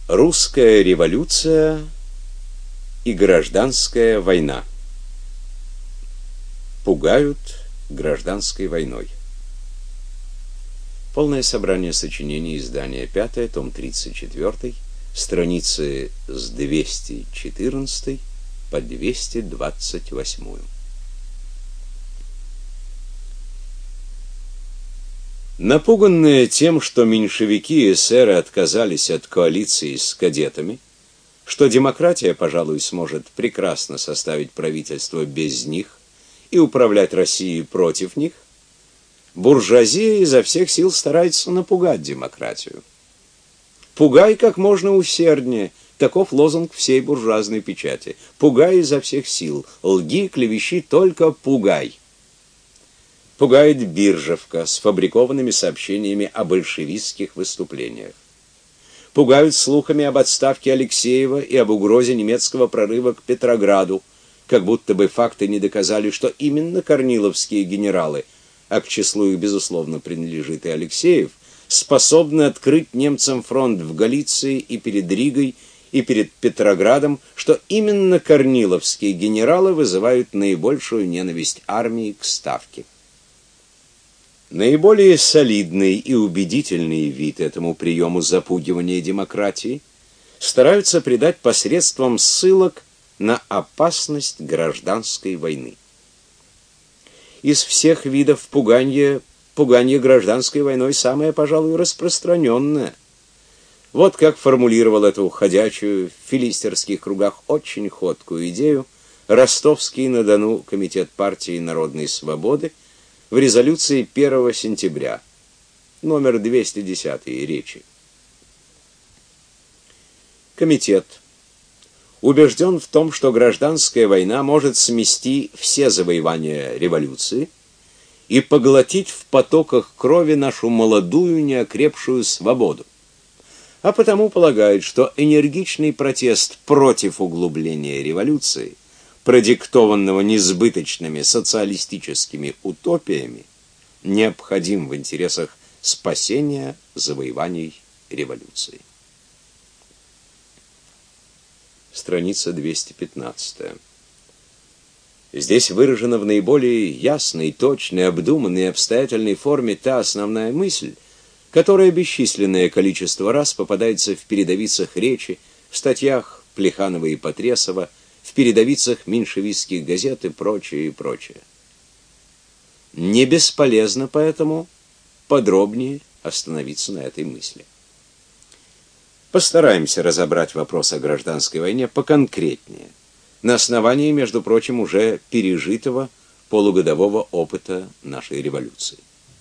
Русская революция и гражданская война. Пугают гражданской войной. Полное собрание сочинений, издание 5, том 34, страницы с 214 по 228. Напуганные тем, что меньшевики и эсеры отказались от коалиции с кадетами, что демократия, пожалуй, сможет прекрасно составить правительство без них и управлять Россией против них, буржуазия изо всех сил старается напугать демократию. «Пугай как можно усерднее» — таков лозунг всей буржуазной печати. «Пугай изо всех сил, лги, клевещи, только пугай». Пугает Биржевка с фабрикованными сообщениями о большевистских выступлениях. Пугают слухами об отставке Алексеева и об угрозе немецкого прорыва к Петрограду, как будто бы факты не доказали, что именно корниловские генералы, а к числу их, безусловно, принадлежит и Алексеев, способны открыть немцам фронт в Галиции и перед Ригой, и перед Петроградом, что именно корниловские генералы вызывают наибольшую ненависть армии к Ставке. Наиболее солидный и убедительный вид этому приему запугивания демократии стараются придать посредством ссылок на опасность гражданской войны. Из всех видов пугания гражданской войной самое, пожалуй, распространенное. Вот как формулировал эту ходячую в филистерских кругах очень ходкую идею Ростовский-на-Дону комитет партии Народной Свободы в резолюции 1 сентября, номер 210 речи. Комитет убежден в том, что гражданская война может смести все завоевания революции и поглотить в потоках крови нашу молодую неокрепшую свободу, а потому полагает, что энергичный протест против углубления революции, продиктованного несбыточными социалистическими утопиями, необходим в интересах спасения завоеваний революции. Страница 215. Здесь выражена в наиболее ясной, точной, обдуманной и обстоятельной форме та основная мысль, которая бесчисленное количество раз попадается в передовицах речи, в статьях Плеханова и Потресова, в передовицах меньшевистских газет и прочее, и прочее. Не бесполезно поэтому подробнее остановиться на этой мысли. Постараемся разобрать вопрос о гражданской войне поконкретнее, на основании, между прочим, уже пережитого полугодового опыта нашей революции.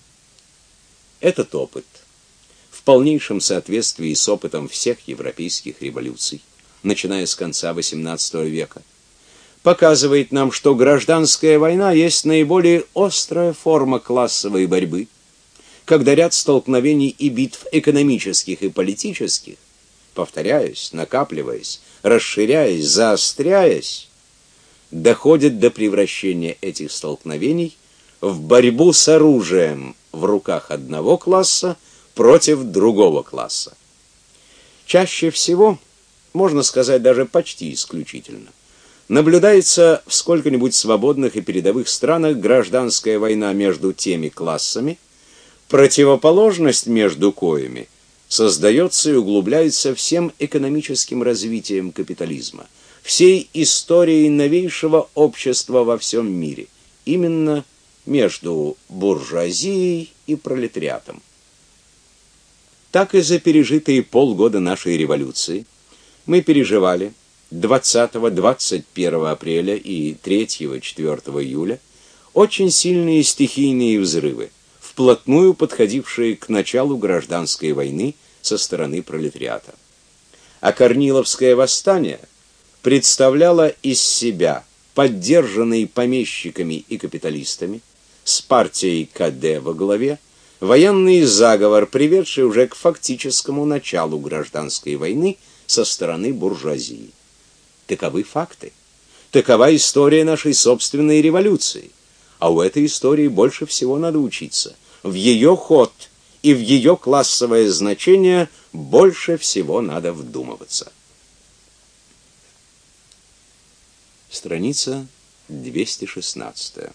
Этот опыт, в полнейшем соответствии с опытом всех европейских революций, начиная с конца XVIII века, показывает нам, что гражданская война есть наиболее острая форма классовой борьбы, когда ряд столкновений и битв экономических и политических, повторяясь, накапливаясь, расширяясь, заостряясь, доходит до превращения этих столкновений в борьбу с оружием в руках одного класса против другого класса. Чаще всего, можно сказать, даже почти исключительно, наблюдается в сколько-нибудь свободных и передовых странах гражданская война между теми классами, противоположность между коими создается и углубляется всем экономическим развитием капитализма, всей историей новейшего общества во всем мире, именно между буржуазией и пролетариатом. Так и за пережитые полгода нашей революции мы переживали 20-21 апреля и 3-4 июля очень сильные стихийные взрывы, вплотную подходившие к началу гражданской войны со стороны пролетариата. А Корниловское восстание представляло из себя поддержанный помещиками и капиталистами, с партией КД во главе, военный заговор, приведший уже к фактическому началу гражданской войны со стороны буржуазии. Таковы факты. Такова история нашей собственной революции. А у этой истории больше всего надо учиться. В ее ход и в ее классовое значение больше всего надо вдумываться. Страница 216.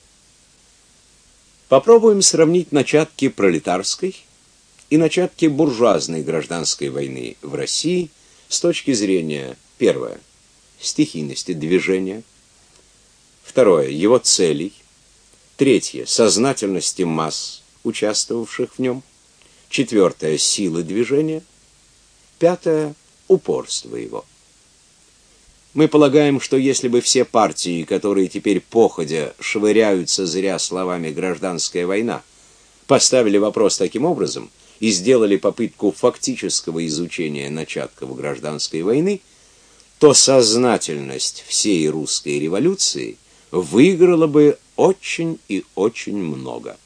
Попробуем сравнить начатки пролетарской и начатки буржуазной гражданской войны в России с точки зрения: первое — стихийности движения, второе — его целей, третье — сознательности масс, участвовавших в нем, четвертое — силы движения, пятое — упорство его. Мы полагаем, что если бы все партии, которые теперь походя швыряются зря словами «гражданская война», поставили вопрос таким образом и сделали попытку фактического изучения начатков гражданской войны, то сознательность всей русской революции выиграла бы очень и очень много.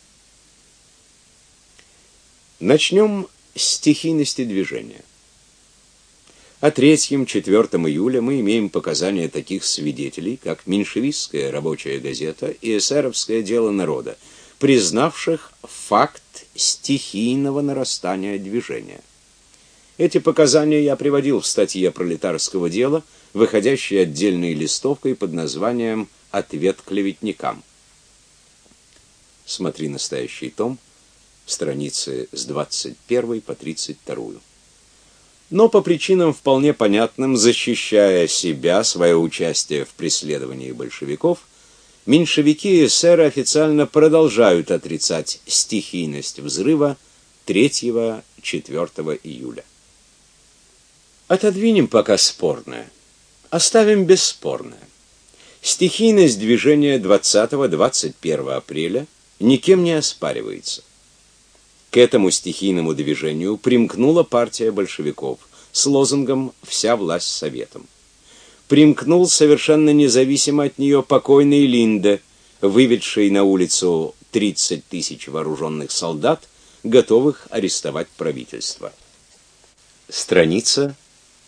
Начнем с стихийности движения. О 3-4 июля мы имеем показания таких свидетелей, как меньшевистская рабочая газета и эсеровское дело народа, признавших факт стихийного нарастания движения. Эти показания я приводил в статье пролетарского дела, выходящей отдельной листовкой под названием «Ответ клеветникам». Смотри настоящий том, страницы с 21 по 32. Но по причинам вполне понятным, защищая себя, свое участие в преследовании большевиков, меньшевики и эсеры официально продолжают отрицать стихийность взрыва 3-4 июля. Отодвинем пока спорное, оставим бесспорное. Стихийность движения 20-21 апреля никем не оспаривается. К этому стихийному движению примкнула партия большевиков с лозунгом «Вся власть советом». Примкнул совершенно независимо от нее покойный Линде, выведший на улицу 30 тысяч вооруженных солдат, готовых арестовать правительство. Страница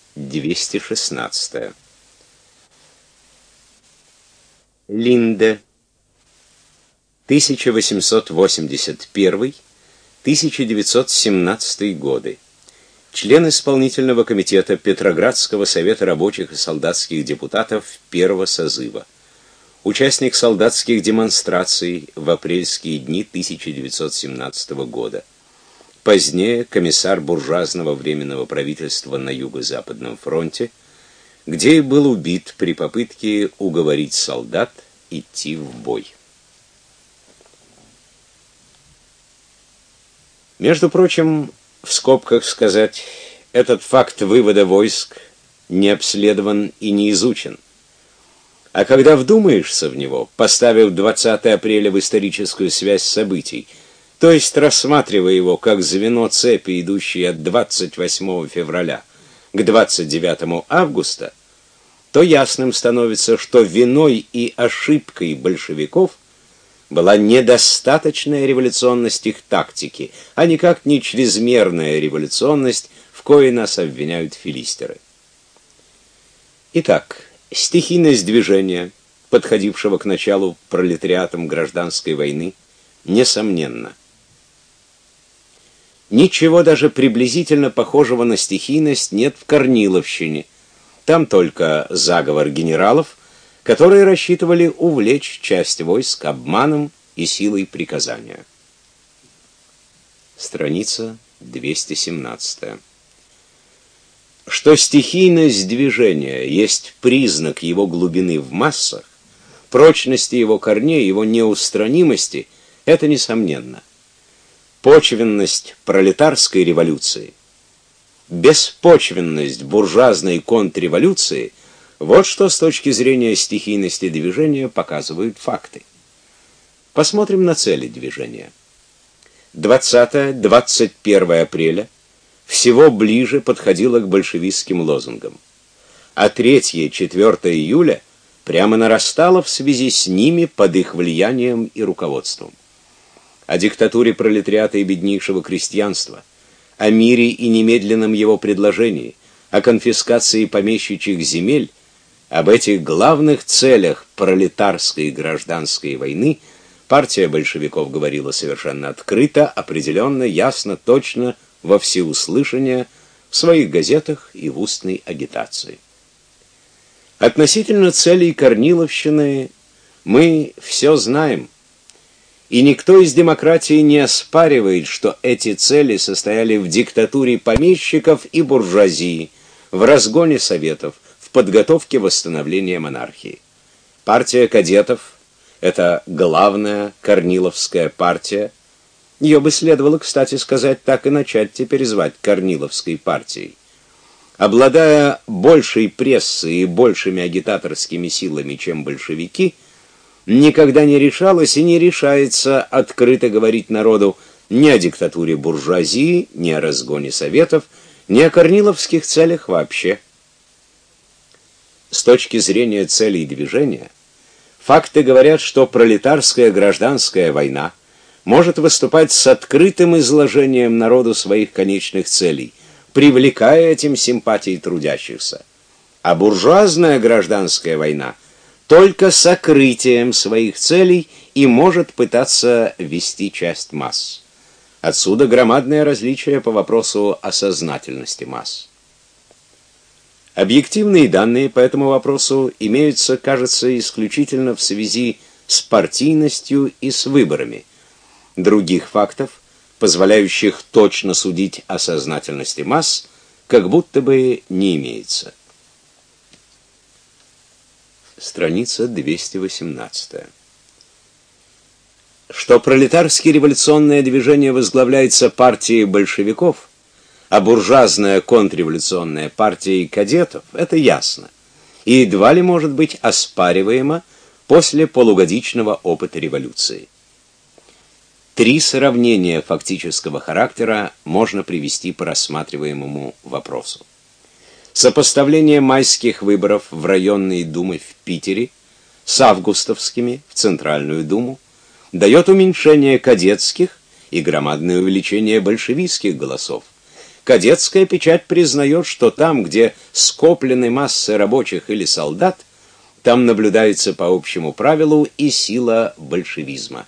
216. Линде, 1881-1917 годы. Член исполнительного комитета Петроградского совета рабочих и солдатских депутатов первого созыва. Участник солдатских демонстраций в апрельские дни 1917 года. Позднее комиссар буржуазного временного правительства на Юго-Западном фронте, где и был убит при попытке уговорить солдат идти в бой. Между прочим, в скобках сказать, этот факт вывода войск не обследован и не изучен. А когда вдумаешься в него, поставив 20 апреля в историческую связь событий, то есть рассматривая его как звено цепи, идущей от 28 февраля к 29 августа, то ясным становится, что виной и ошибкой большевиков была недостаточная революционность их тактики, а никак не чрезмерная революционность, в коей нас обвиняют филистеры. Итак, стихийность движения, подходившего к началу пролетариатом гражданской войны, несомненно. Ничего даже приблизительно похожего на стихийность нет в Корниловщине. Там только заговор генералов, которые рассчитывали увлечь часть войск обманом и силой приказания. Страница 217. Что стихийность движения есть признак его глубины в массах, прочности его корней, его неустранимости, это несомненно. Почвенность пролетарской революции, беспочвенность буржуазной контрреволюции — вот что с точки зрения стихийности движения показывают факты. Посмотрим на цели движения. 20-21 апреля всего ближе подходило к большевистским лозунгам, а 3-4 июля прямо нарастало в связи с ними под их влиянием и руководством. О диктатуре пролетариата и беднейшего крестьянства, о мире и немедленном его предложении, о конфискации помещичьих земель, об этих главных целях пролетарской и гражданской войны Партия большевиков говорила совершенно открыто, определенно, ясно, точно, во всеуслышание, в своих газетах и в устной агитации. Относительно целей Корниловщины мы все знаем, и никто из демократии не оспаривает, что эти цели состояли в диктатуре помещиков и буржуазии, в разгоне советов, в подготовке восстановления монархии. Партия кадетов — это главная корниловская партия. Ее бы следовало, кстати сказать, так и начать теперь звать Корниловской партией. Обладая большей прессой и большими агитаторскими силами, чем большевики, никогда не решалась и не решается открыто говорить народу ни о диктатуре буржуазии, ни о разгоне советов, ни о корниловских целях вообще. С точки зрения целей движения, факты говорят, что пролетарская гражданская война может выступать с открытым изложением народу своих конечных целей, привлекая этим симпатии трудящихся. А буржуазная гражданская война только сокрытием своих целей и может пытаться вести часть масс. Отсюда громадное различие по вопросу о сознательности масс. Объективные данные по этому вопросу имеются, кажется, исключительно в связи с партийностью и с выборами. Других фактов, позволяющих точно судить о сознательности масс, как будто бы не имеется. Страница 218. Что пролетарское революционное движение возглавляется партией большевиков, а буржуазная контрреволюционная партией кадетов, это ясно, и едва ли может быть оспариваемо после полугодичного опыта революции. Три сравнения фактического характера можно привести по рассматриваемому вопросу. Сопоставление майских выборов в районные думы в Питере с августовскими в Центральную думу дает уменьшение кадетских и громадное увеличение большевистских голосов. Кадетская печать признает, что там, где скоплены массы рабочих или солдат, там наблюдается по общему правилу и сила большевизма.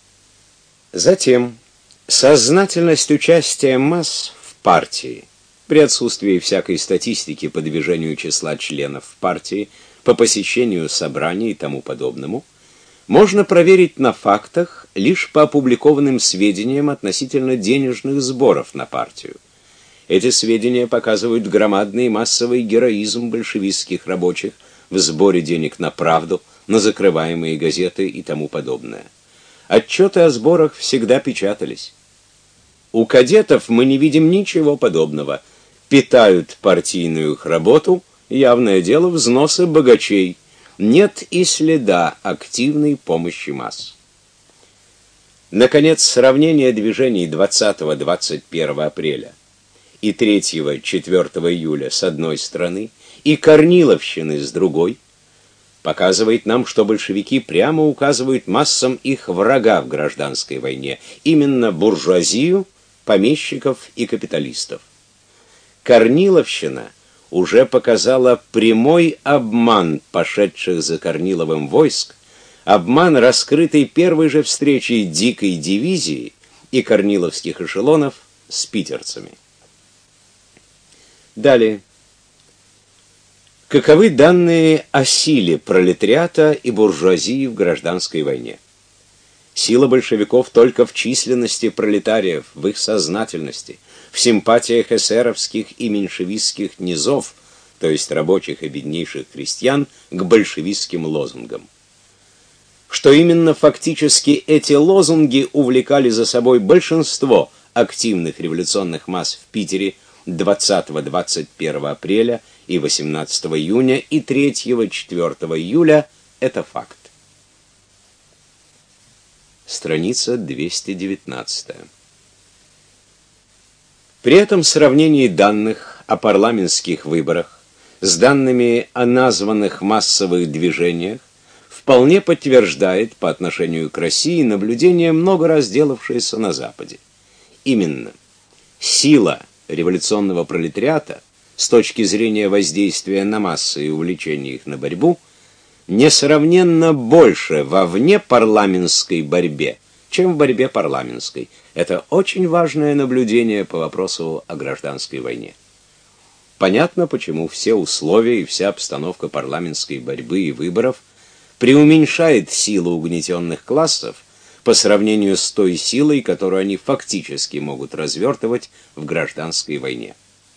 Затем сознательность участия масс в партии при отсутствии всякой статистики по движению числа членов партии, по посещению собраний и тому подобному, можно проверить на фактах лишь по опубликованным сведениям относительно денежных сборов на партию. Эти сведения показывают громадный и массовый героизм большевистских рабочих в сборе денег на правду, на закрываемые газеты и тому подобное. Отчеты о сборах всегда печатались. У кадетов мы не видим ничего подобного. Питают партийную их работу, явное дело, взносы богачей. Нет и следа активной помощи масс. Наконец, сравнение движений 20-21 апреля и 3-4 июля с одной стороны и Корниловщины с другой показывает нам, что большевики прямо указывают массам их врага в гражданской войне, именно буржуазию, помещиков и капиталистов. Корниловщина уже показала прямой обман пошедших за Корниловым войск, обман, раскрытый первой же встречей дикой дивизии и корниловских эшелонов с питерцами. Далее. Каковы данные о силе пролетариата и буржуазии в гражданской войне? Сила большевиков только в численности пролетариев, в их сознательности, в симпатиях эсеровских и меньшевистских низов, то есть рабочих и беднейших крестьян, к большевистским лозунгам. Что именно фактически эти лозунги увлекали за собой большинство активных революционных масс в Питере 20-21 апреля и 18 июня и 3-4 июля, это факт. Страница 219. При этом сравнении данных о парламентских выборах с данными о названных массовых движениях вполне подтверждает по отношению к России наблюдение, много раз делавшееся на Западе. Именно сила революционного пролетариата с точки зрения воздействия на массы и увлечения их на борьбу несравненно больше во внепарламентской борьбе, чем в борьбе парламентской. Это очень важное наблюдение по вопросу о гражданской войне. Понятно, почему все условия и вся обстановка парламентской борьбы и выборов преуменьшает силу угнетенных классов по сравнению с той силой, которую они фактически могут развертывать в гражданской войне.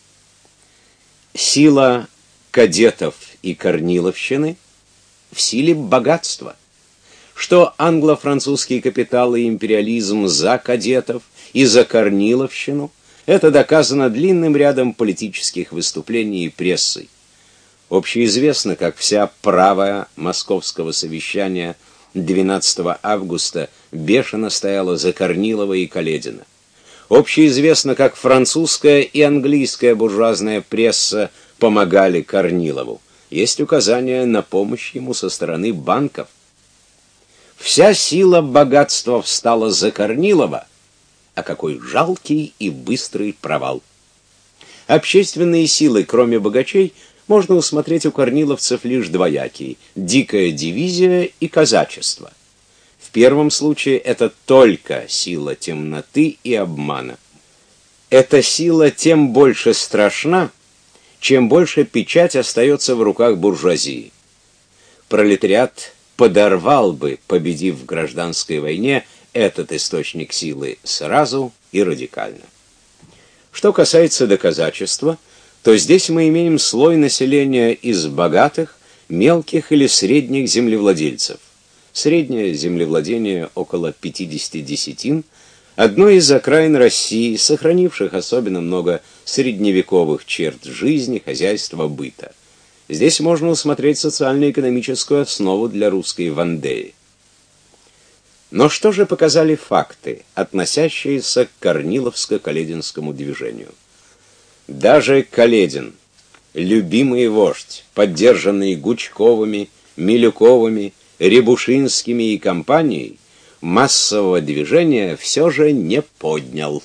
Сила кадетов и корниловщины в силе богатства. Что англо-французский капитал и империализм за кадетов и за корниловщину, это доказано длинным рядом политических выступлений и прессой. Общеизвестно, как вся правая московского совещания 12 августа бешено стояла за Корнилова и Каледина. Общеизвестно, как французская и английская буржуазная пресса помогали Корнилову. Есть указания на помощь ему со стороны банков. Вся сила богатства встала за Корнилова, а какой жалкий и быстрый провал. Общественные силы, кроме богачей, можно усмотреть у корниловцев лишь двоякие: дикая дивизия и казачество. В первом случае это только сила темноты и обмана. Эта сила тем больше страшна, чем больше печать остается в руках буржуазии. Пролетариат подорвал бы, победив в гражданской войне, этот источник силы сразу и радикально. Что касается до казачества, то здесь мы имеем слой населения из богатых, мелких или средних землевладельцев. Среднее землевладение около 50 десятин, одно из окраин России, сохранивших особенно много средневековых черт жизни, хозяйства, быта. Здесь можно усмотреть социально-экономическую основу для русской Вандеи. Но что же показали факты, относящиеся к Корниловско-Калединскому движению? Даже Каледин, любимый вождь, поддержанный Гучковыми, Милюковыми, Рябушинскими и компанией, массового движения все же не поднял.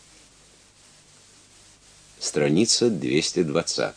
Страница 220.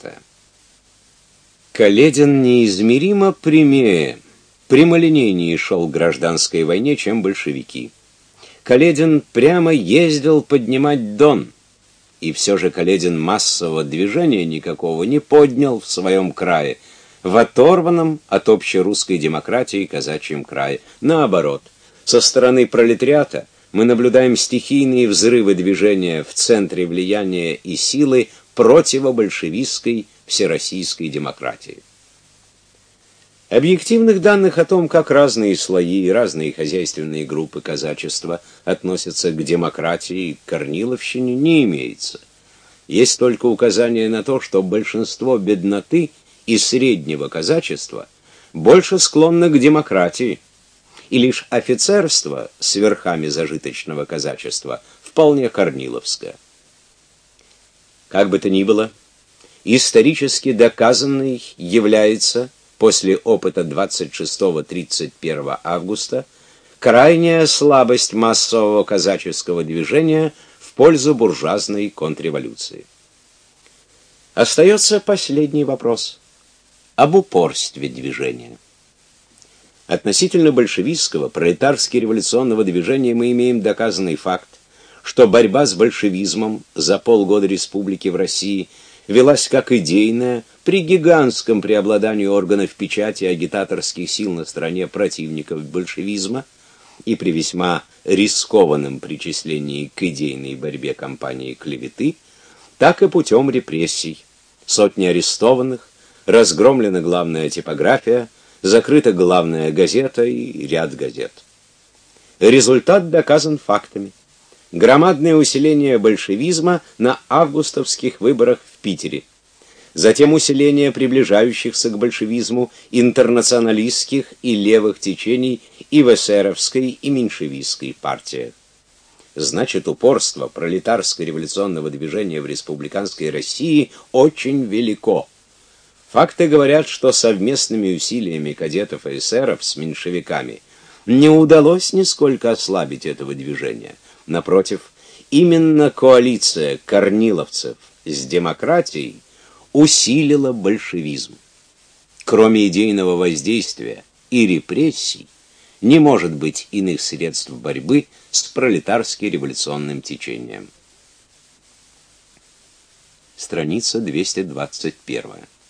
Каледин неизмеримо прямее, прямолинейнее шел к гражданской войне, чем большевики. Каледин прямо ездил поднимать Дон, и все же Каледин массового движения никакого не поднял в своем крае, в оторванном от общерусской демократии казачьем крае. Наоборот, со стороны пролетариата мы наблюдаем стихийные взрывы движения в центре влияния и силы противобольшевистской всероссийской демократии. Объективных данных о том, как разные слои и разные хозяйственные группы казачества относятся к демократии и к корниловщине, не имеется. Есть только указание на то, что большинство бедноты и среднего казачества больше склонно к демократии, и лишь офицерство с верхами зажиточного казачества вполне корниловское. Как бы то ни было, исторически доказанной является после опыта 26-31 августа крайняя слабость массового казаческого движения в пользу буржуазной контрреволюции. Остается последний вопрос об упорстве движения. Относительно большевистского, пролетарски-революционного движения мы имеем доказанный факт, что борьба с большевизмом за полгода республики в России велась как идейная, при гигантском преобладании органов печати и агитаторских сил на стороне противников большевизма и при весьма рискованном причислении к идейной борьбе кампании клеветы, так и путем репрессий. Сотни арестованных, разгромлена главная типография, закрыта главная газета и ряд газет. Результат доказан фактами. Громадное усиление большевизма на августовских выборах в Питере. Затем усиление приближающихся к большевизму интернационалистских и левых течений и в эсеровской, и меньшевистской партиях. Значит, упорство пролетарско-революционного движения в республиканской России очень велико. Факты говорят, что совместными усилиями кадетов и эсеров с меньшевиками не удалось нисколько ослабить этого движения. Напротив, именно коалиция корниловцев с демократией усилила большевизм. Кроме идейного воздействия и репрессий, не может быть иных средств борьбы с пролетарски-революционным течением. Страница 221.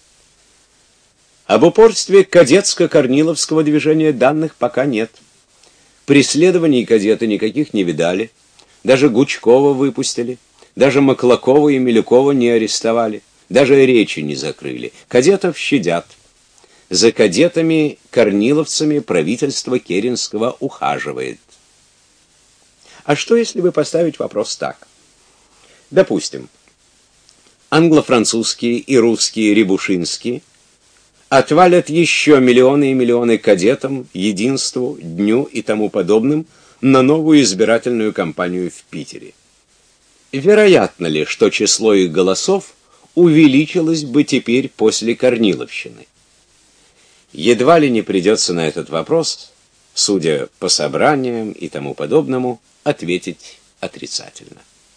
Об упорстве кадетско-корниловского движения данных пока нет. Преследований кадеты никаких не видали, даже Гучкова выпустили, даже Маклакова и Милюкова не арестовали, даже речи не закрыли. Кадетов щадят. За кадетами-корниловцами правительство Керенского ухаживает. А что, если бы поставить вопрос так? Допустим, англо-французские и русские рябушинские отвалят еще миллионы и миллионы кадетам, единству, дню и тому подобным на новую избирательную кампанию в Питере. Вероятно ли, что число их голосов увеличилось бы теперь после Корниловщины? Едва ли не придется на этот вопрос, судя по собраниям и тому подобному, ответить отрицательно.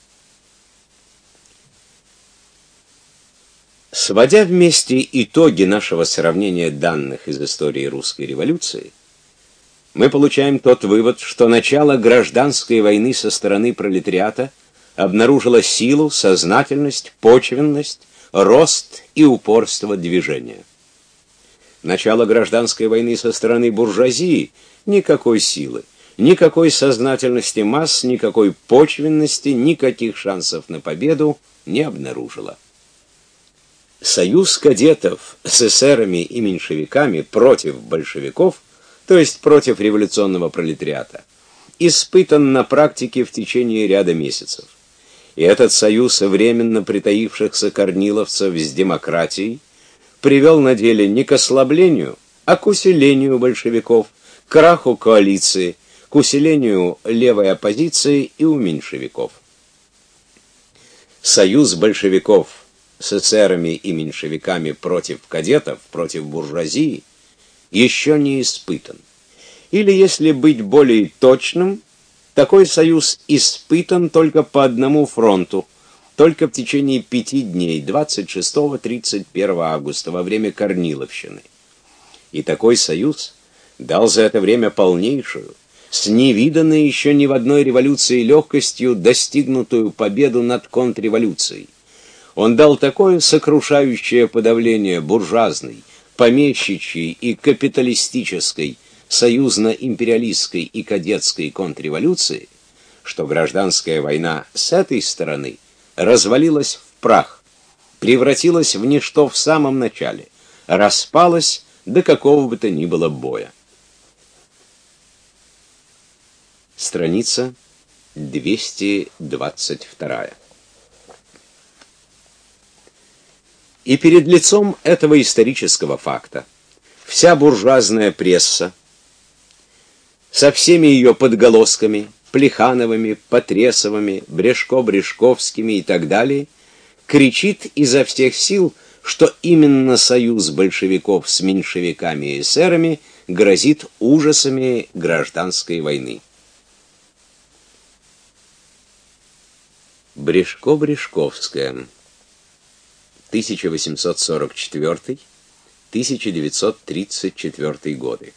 Сводя вместе итоги нашего сравнения данных из истории русской революции, мы получаем тот вывод, что начало гражданской войны со стороны пролетариата обнаружило силу, сознательность, почвенность, рост и упорство движения. Начало гражданской войны со стороны буржуазии никакой силы, никакой сознательности масс, никакой почвенности, никаких шансов на победу не обнаружило. Союз кадетов с эсерами и меньшевиками против большевиков, то есть против революционного пролетариата, испытан на практике в течение ряда месяцев. И этот союз временно притаившихся корниловцев с демократией привел на деле не к ослаблению, а к усилению большевиков, к краху коалиции, к усилению левой оппозиции и у меньшевиков. Союз большевиков с эсерами и меньшевиками против кадетов, против буржуазии, еще не испытан. Или, если быть более точным, такой союз испытан только по одному фронту, только в течение 5 дней, 26-31 августа, во время Корниловщины. И такой союз дал за это время полнейшую, с невиданной еще ни в одной революции легкостью достигнутую победу над контрреволюцией. Он дал такое сокрушающее подавление буржуазной, помещичьей и капиталистической, союзно-империалистской и кадетской контрреволюции, что гражданская война с этой стороны развалилась в прах, превратилась в ничто в самом начале, распалась до какого бы то ни было боя. Страница 222. И перед лицом этого исторического факта вся буржуазная пресса со всеми ее подголосками, Плехановыми, Потресовыми, Брешко-Брешковскими и так далее, кричит изо всех сил, что именно союз большевиков с меньшевиками и эсерами грозит ужасами гражданской войны. Брешко-Брешковская, 1844-1934 годы.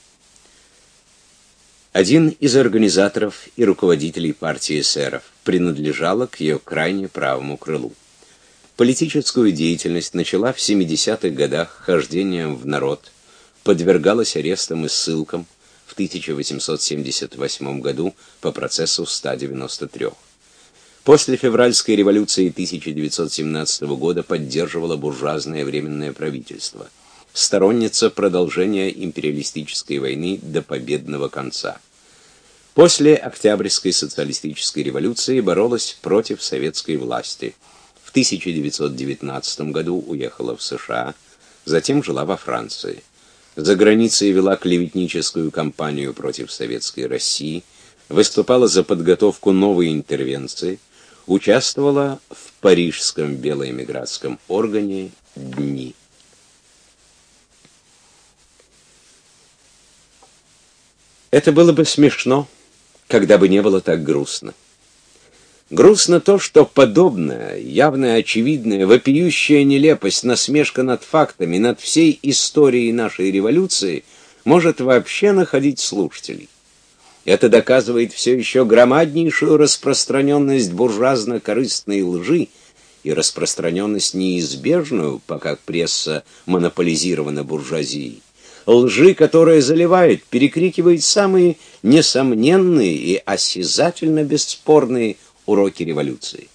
Один из организаторов и руководителей партии эсеров, принадлежала к ее крайне правому крылу. Политическую деятельность начала в 70-х годах хождением в народ, подвергалась арестам и ссылкам в 1878 году по процессу 193. После февральской революции 1917 года поддерживала буржуазное временное правительство, сторонница продолжения империалистической войны до победного конца. После Октябрьской социалистической революции боролась против советской власти. В 1919 году уехала в США, затем жила во Франции. За границей вела клеветническую кампанию против советской России, выступала за подготовку новой интервенции, участвовала в парижском белоэмигрантском органе «Дни». Это было бы смешно, когда бы не было так грустно. Грустно то, что подобная, явная, очевидная, вопиющая нелепость, насмешка над фактами, над всей историей нашей революции может вообще находить слушателей. Это доказывает все еще громаднейшую распространенность буржуазно-корыстной лжи и распространенность неизбежную, пока пресса монополизирована буржуазией. Лжи, которая заливает, перекрикивает самые несомненные и осязательно бесспорные уроки революции.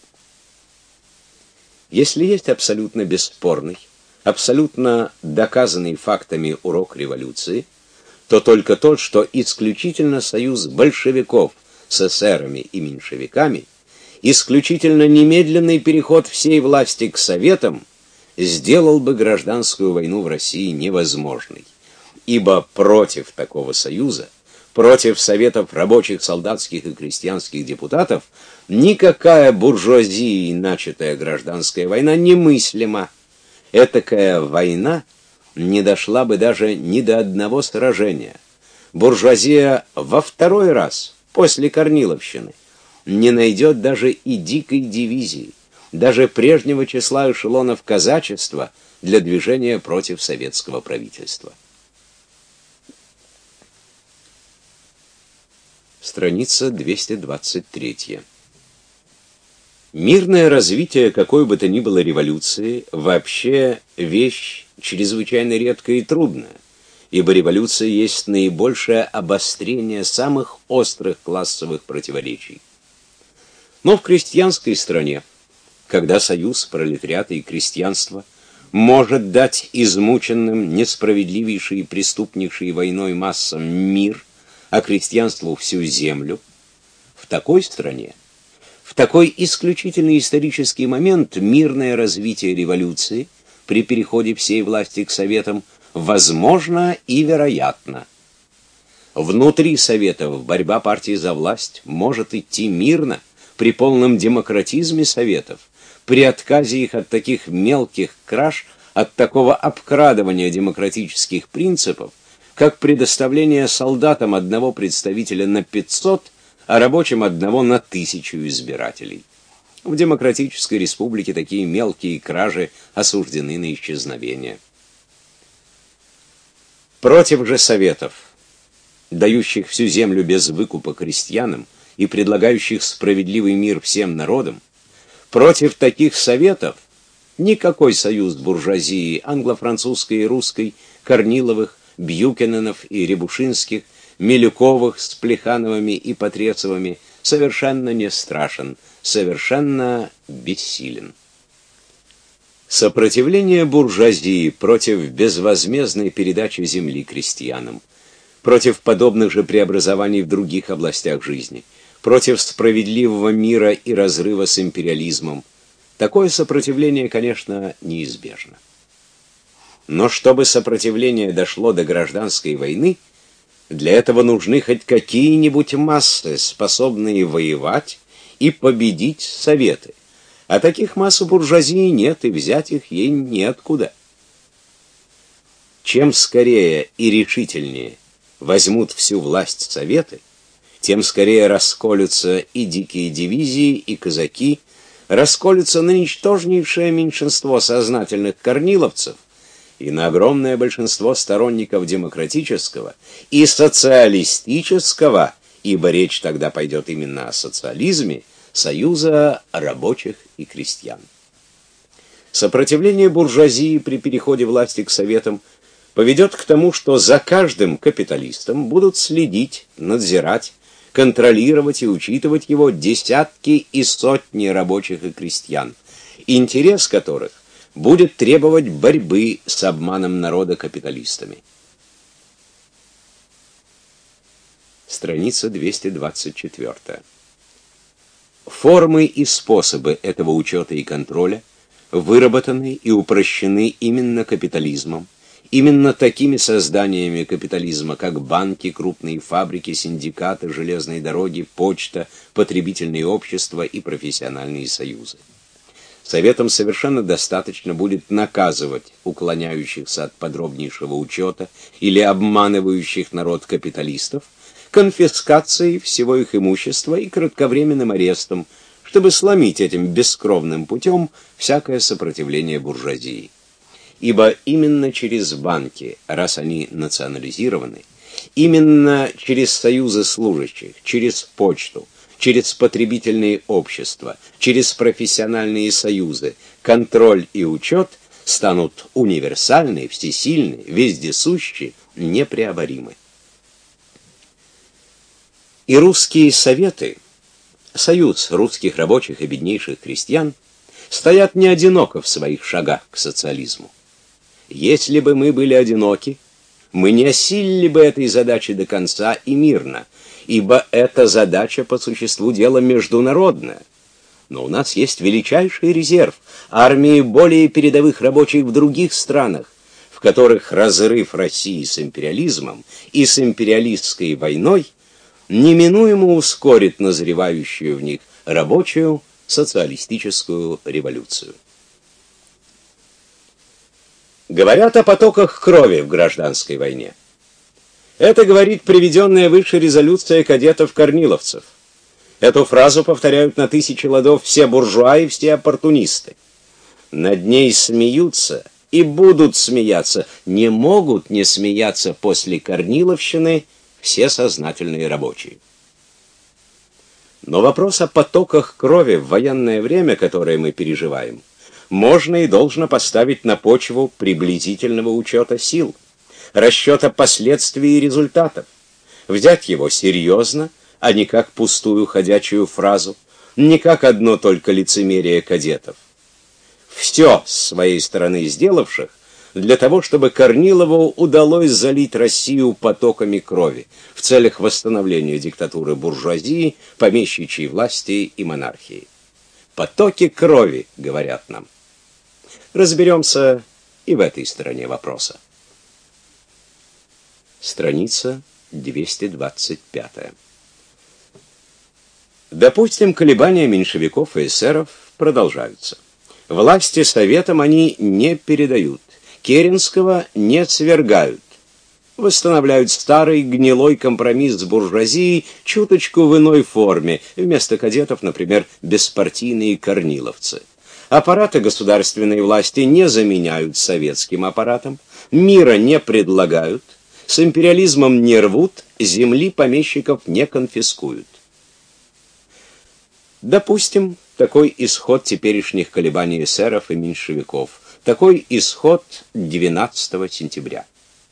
Если есть абсолютно бесспорный, абсолютно доказанный фактами урок революции, то только тот, что исключительно союз большевиков с эсерами и меньшевиками, исключительно немедленный переход всей власти к советам сделал бы гражданскую войну в России невозможной. Ибо против такого союза, против советов рабочих, солдатских и крестьянских депутатов, никакая буржуазией начатая гражданская война немыслима. Этакая война не дошла бы даже ни до одного сражения. Буржуазия во второй раз, после Корниловщины, не найдет даже и дикой дивизии, даже прежнего числа эшелонов казачества для движения против советского правительства. Страница 223. Мирное развитие какой бы то ни было революции вообще вещь чрезвычайно редкая и трудная, ибо революция есть наибольшее обострение самых острых классовых противоречий. Но в крестьянской стране, когда союз пролетариата и крестьянства может дать измученным, несправедливейшей и преступнейшей войной массам мир, а крестьянству всю землю, в такой стране, в такой исключительный исторический момент мирное развитие революции при переходе всей власти к советам возможно и вероятно. Внутри советов борьба партии за власть может идти мирно при полном демократизме советов, при отказе их от таких мелких краж, от такого обкрадывания демократических принципов, как предоставление солдатам одного представителя на 500, а рабочим одного на 1000 избирателей. В демократической республике такие мелкие кражи осуждены на исчезновение. Против же советов, дающих всю землю без выкупа крестьянам и предлагающих справедливый мир всем народам, против таких советов никакой союз буржуазии англо-французской и русской, Корниловых, Бьюкененов и Рябушинских, Милюковых с Плехановыми и Потресовыми совершенно не страшен, совершенно бессилен. Сопротивление буржуазии против безвозмездной передачи земли крестьянам, против подобных же преобразований в других областях жизни, против справедливого мира и разрыва с империализмом, такое сопротивление, конечно, неизбежно. Но чтобы сопротивление дошло до гражданской войны, для этого нужны хоть какие-нибудь массы, способные воевать и победить советы. А таких масс у буржуазии нет, и взять их ей неоткуда. Чем скорее и решительнее возьмут всю власть советы, тем скорее расколются и дикие дивизии, и казаки, расколются на ничтожнейшее меньшинство сознательных корниловцев и на огромное большинство сторонников демократического и социалистического, ибо речь тогда пойдет именно о социализме, союза рабочих и крестьян. Сопротивление буржуазии при переходе власти к советам поведет к тому, что за каждым капиталистом будут следить, надзирать, контролировать и учитывать его десятки и сотни рабочих и крестьян, интерес которых будет требовать борьбы с обманом народа капиталистами. Страница 224. Формы и способы этого учета и контроля выработаны и упрощены именно капитализмом, именно такими созданиями капитализма, как банки, крупные фабрики, синдикаты, железные дороги, почта, потребительные общества и профессиональные союзы. Советам совершенно достаточно будет наказывать уклоняющихся от подробнейшего учета или обманывающих народ капиталистов конфискацией всего их имущества и кратковременным арестом, чтобы сломить этим бескровным путем всякое сопротивление буржуазии. Ибо именно через банки, раз они национализированы, именно через союзы служащих, через почту, через потребительные общества, через профессиональные союзы, контроль и учет станут универсальны, всесильны, вездесущи, непреоборимы. И русские советы, союз русских рабочих и беднейших крестьян, стоят не одиноко в своих шагах к социализму. Если бы мы были одиноки, мы не осилили бы этой задачи до конца и мирно, ибо эта задача по существу дела международная. Но у нас есть величайший резерв, армии более передовых рабочих в других странах, в которых разрыв России с империализмом и с империалистской войной неминуемо ускорит назревающую в них рабочую социалистическую революцию. Говорят о потоках крови в гражданской войне. Это говорит приведенная выше резолюция кадетов-корниловцев. Эту фразу повторяют на тысячи ладов все буржуа и все оппортунисты. Над ней смеются и будут смеяться, не могут не смеяться после корниловщины все сознательные рабочие. Но вопрос о потоках крови в военное время, которое мы переживаем, можно и должно поставить на почву приблизительного учета сил, расчета последствий и результатов, взять его серьезно, а не как пустую ходячую фразу, не как одно только лицемерие кадетов. Все с своей стороны сделавших для того, чтобы Корнилову удалось залить Россию потоками крови в целях восстановления диктатуры буржуазии, помещичьей власти и монархии. Потоки крови, говорят нам. Разберемся и в этой стороне вопроса. Страница 225. Допустим, колебания меньшевиков и эсеров продолжаются. Власти советам они не передают, Керенского не свергают, восстанавливают старый гнилой компромисс с буржуазией чуточку в иной форме, вместо кадетов, например, беспартийные корниловцы. Аппараты государственной власти не заменяют советским аппаратом, мира не предлагают, с империализмом не рвут, земли помещиков не конфискуют. Допустим, такой исход теперешних колебаний эсеров и меньшевиков, такой исход 12 сентября.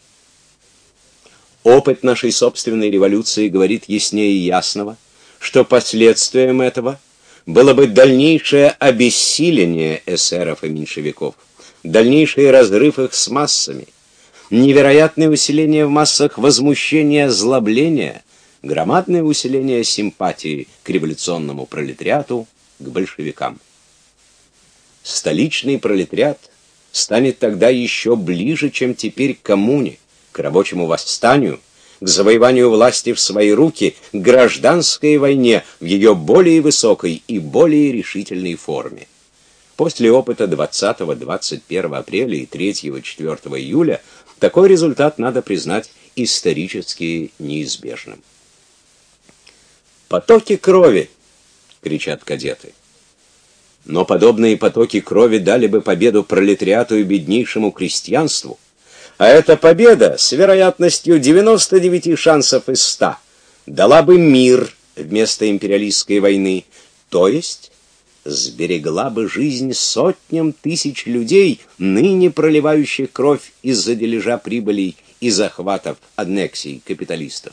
Опыт нашей собственной революции говорит яснее ясного, что последствием этого было бы дальнейшее обессиление эсеров и меньшевиков, дальнейший разрыв их с массами, невероятное усиление в массах возмущения, озлобления, громадное усиление симпатии к революционному пролетариату, к большевикам. Столичный пролетариат станет тогда еще ближе, чем теперь к коммуне, к рабочему восстанию, к завоеванию власти в свои руки, к гражданской войне в ее более высокой и более решительной форме. После опыта 20-21 апреля и 3-4 июля такой результат надо признать исторически неизбежным. «Потоки крови!» — кричат кадеты. Но подобные потоки крови дали бы победу пролетариату и беднейшему крестьянству, а эта победа с вероятностью 99 шансов из 100 дала бы мир вместо империалистской войны, то есть сберегла бы жизнь сотням тысяч людей, ныне проливающих кровь из-за дележа прибылей и захватов аннексий капиталистов.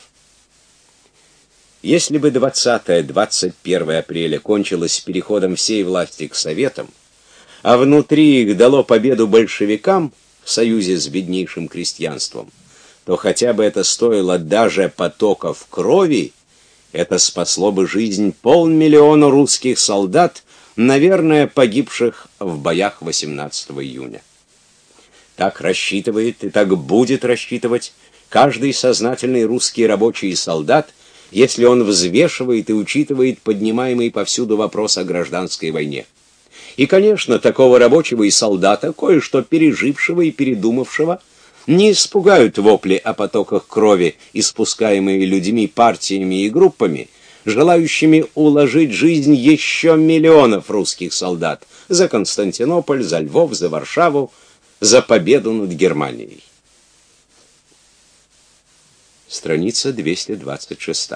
Если бы 20-21 апреля кончилось переходом всей власти к советам, а внутри их дало победу большевикам в союзе с беднейшим крестьянством, то хотя бы это стоило даже потоков крови, это спасло бы жизнь 500 000 русских солдат, наверное, погибших в боях 18 июня. Так рассчитывает и так будет рассчитывать каждый сознательный русский рабочий и солдат, если он взвешивает и учитывает поднимаемый повсюду вопрос о гражданской войне. И, конечно, такого рабочего и солдата, кое-что пережившего и передумавшего, не испугают вопли о потоках крови, испускаемые людьми, партиями и группами, желающими уложить жизнь еще миллионов русских солдат за Константинополь, за Львов, за Варшаву, за победу над Германией. Страница 226.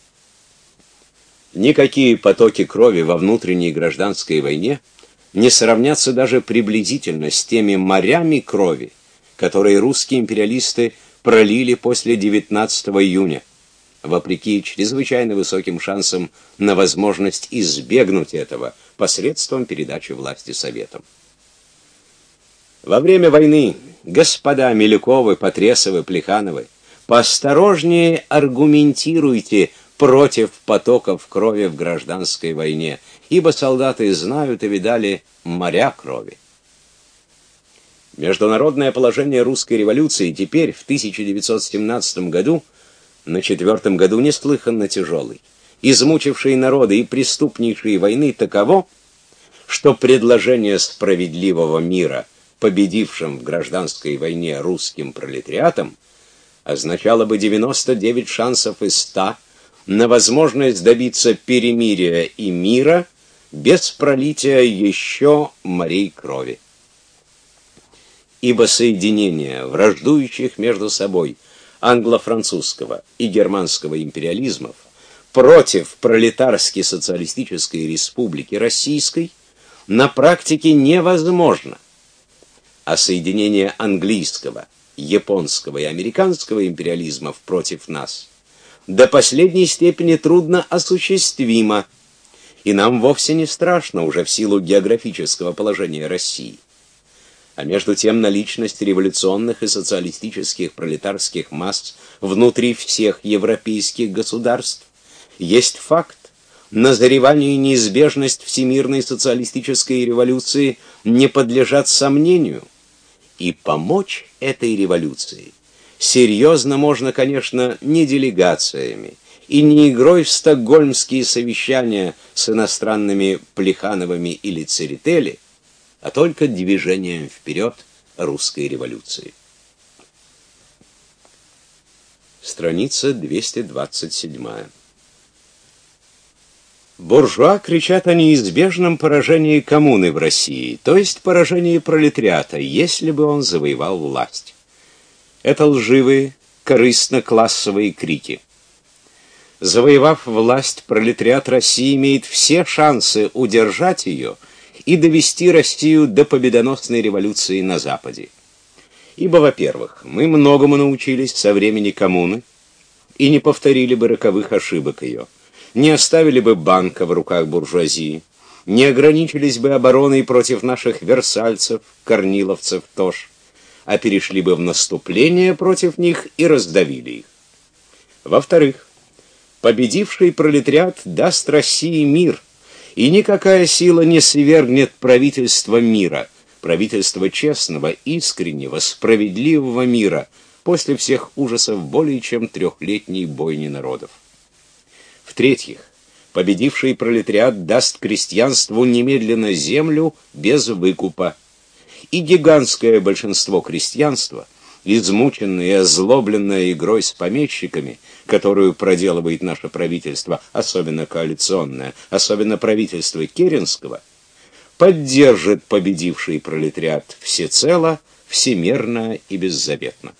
Никакие потоки крови во внутренней гражданской войне не сравнятся даже приблизительно с теми морями крови, которые русские империалисты пролили после 19 июня, вопреки чрезвычайно высоким шансам на возможность избегнуть этого посредством передачи власти Советам. Во время войны, господа Милюковы, Потресовы, Плехановы, поосторожнее аргументируйте против потоков крови в гражданской войне, ибо солдаты знают и видали моря крови. Международное положение русской революции теперь, в 1917 году, на 4-м году неслыханно тяжелый, измучивший народы и преступнейшие войны таково, что предложение справедливого мира победившим в гражданской войне русским пролетариатам означало бы 99 шансов из 100 на возможность добиться перемирия и мира без пролития еще морей крови. Ибо соединение враждующих между собой англо-французского и германского империализмов против пролетарской социалистической республики российской на практике невозможно, а соединение английского, японского и американского империализмов против нас до последней степени трудно осуществимо, и нам вовсе не страшно уже в силу географического положения России. А между тем наличность революционных и социалистических пролетарских масс внутри всех европейских государств есть факт, назревание и неизбежность всемирной социалистической революции не подлежат сомнению, и помочь этой революции серьезно можно, конечно, не делегациями и не игрой в стокгольмские совещания с иностранными Плехановыми или Церетели, а только движением вперед русской революции. Страница 227. Буржуа кричат о неизбежном поражении коммуны в России, то есть поражении пролетариата, если бы он завоевал власть. Это лживые, корыстно-классовые крики. Завоевав власть, пролетариат России имеет все шансы удержать ее и довести Россию до победоносной революции на Западе. Ибо, во-первых, мы многому научились со времени коммуны и не повторили бы роковых ошибок ее, не оставили бы банка в руках буржуазии, не ограничились бы обороной против наших версальцев, корниловцев, тож, а перешли бы в наступление против них и раздавили их. Во-вторых, победивший пролетариат даст России мир, и никакая сила не свергнет правительство мира, правительство честного, искреннего, справедливого мира после всех ужасов более чем 3-летней бойни народов. В-третьих, победивший пролетариат даст крестьянству немедленно землю без выкупа, и гигантское большинство крестьянства, измученное и озлобленное игрой с помещиками, которую проделывает наше правительство, особенно коалиционное, особенно правительство Керенского, поддержит победивший пролетариат всецело, всемерно и беззаветно.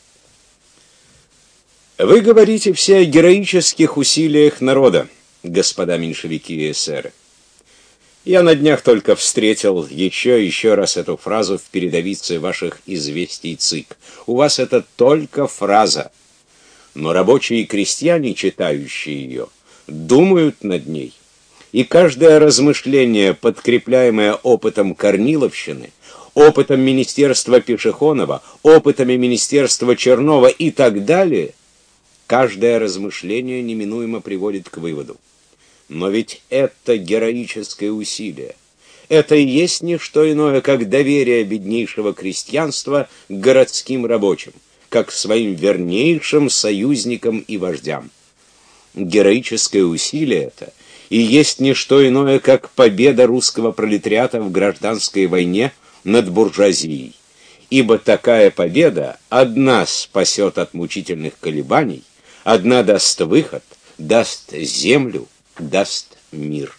Вы говорите все о героических усилиях народа, господа меньшевики и эсеры. Я на днях только встретил еще раз эту фразу в передовице ваших известий ЦИК. У вас это только фраза, но рабочие и крестьяне, читающие ее, думают над ней, и каждое размышление, подкрепляемое опытом Корниловщины, опытом министерства Пешехонова, опытами министерства Чернова и так далее, каждое размышление неминуемо приводит к выводу: но ведь это героическое усилие. Это и есть не что иное, как доверие беднейшего крестьянства к городским рабочим, как к своим вернейшим союзникам и вождям. Героическое усилие это и есть не что иное, как победа русского пролетариата в гражданской войне над буржуазией. Ибо такая победа одна спасет от мучительных колебаний, одна даст выход, даст землю, даст мир.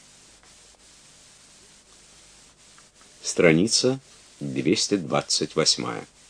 Страница 228.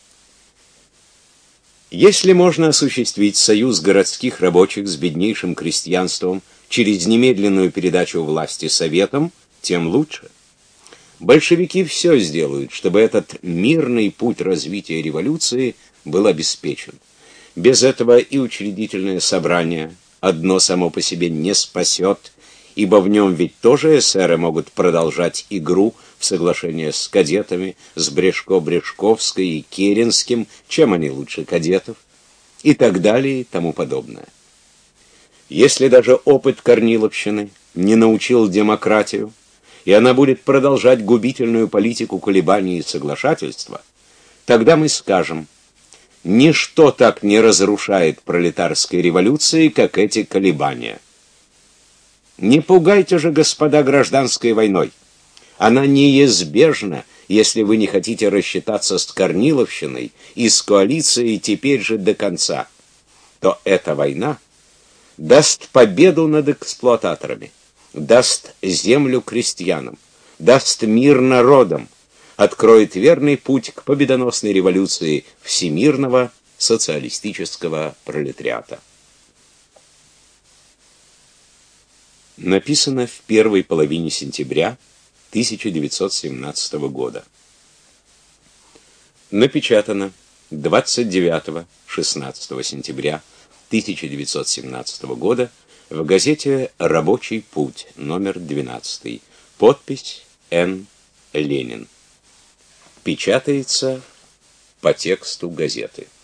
Если можно осуществить союз городских рабочих с беднейшим крестьянством через немедленную передачу власти советам, тем лучше. Большевики все сделают, чтобы этот мирный путь развития революции был обеспечен. Без этого и учредительное собрание одно само по себе не спасет, ибо в нем ведь тоже эсеры могут продолжать игру в соглашение с кадетами, с Брешко-Брешковской и Керенским, чем они лучше кадетов, и так далее и тому подобное. Если даже опыт Корниловщины не научил демократию, и она будет продолжать губительную политику колебаний и соглашательства, тогда мы скажем: ничто так не разрушает пролетарской революции, как эти колебания. Не пугайте же, господа, гражданской войной. Она неизбежна, если вы не хотите рассчитаться с Корниловщиной и с коалицией теперь же до конца. То эта война даст победу над эксплуататорами, даст землю крестьянам, даст мир народам, откроет верный путь к победоносной революции всемирного социалистического пролетариата. Написано в первой половине сентября 1917 года. Напечатано 29-16 сентября 1917 года в газете «Рабочий путь», номер 12. Подпись Н. Ленин. Печатается по тексту газеты.